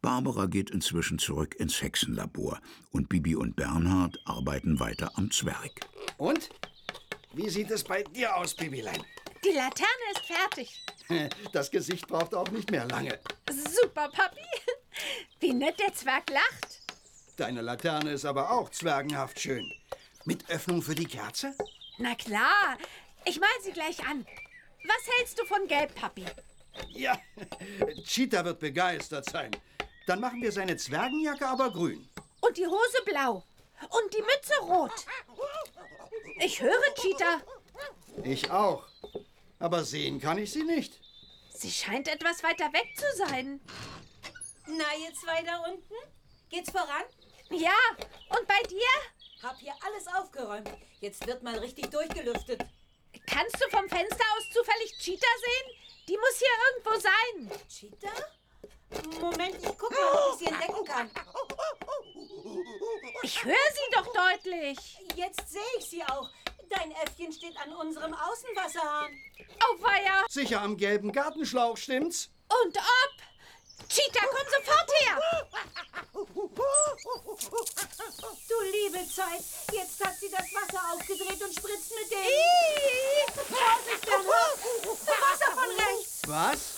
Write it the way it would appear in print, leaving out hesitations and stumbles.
Barbara geht inzwischen zurück ins Hexenlabor und Bibi und Bernhard arbeiten weiter am Zwerg. Und? Wie sieht es bei dir aus, Bibilein? Die Laterne ist fertig. Das Gesicht braucht auch nicht mehr lange. Super, Papi. Wie nett der Zwerg lacht. Deine Laterne ist aber auch zwergenhaft schön. Mit Öffnung für die Kerze? Na klar. Ich mal sie gleich an. Was hältst du von Gelb, Papi? Ja, Cheetah wird begeistert sein. Dann machen wir seine Zwergenjacke aber grün. Und die Hose blau. Und die Mütze rot. Ich höre Cheetah. Ich auch. Aber sehen kann ich sie nicht. Sie scheint etwas weiter weg zu sein. Na, ihr zwei da unten? Geht's voran? Ja, und bei dir? Hab hier alles aufgeräumt. Jetzt wird mal richtig durchgelüftet. Kannst du vom Fenster aus zufällig Cheetah sehen? Die muss hier irgendwo sein. Cheetah? Moment, ich gucke mal, ob ich sie entdecken kann. Ich höre sie doch deutlich. Jetzt sehe ich sie auch. Dein Äffchen steht an unserem Außenwasserhahn. Auweia. Sicher am gelben Gartenschlauch, stimmt's? Und ob? Cheetah, komm sofort her. Du liebe Zeit, jetzt hat sie das Wasser aufgedreht und spritzt mit dem... Ih. Vorsicht, Bernhard! Wasser von rechts! Was?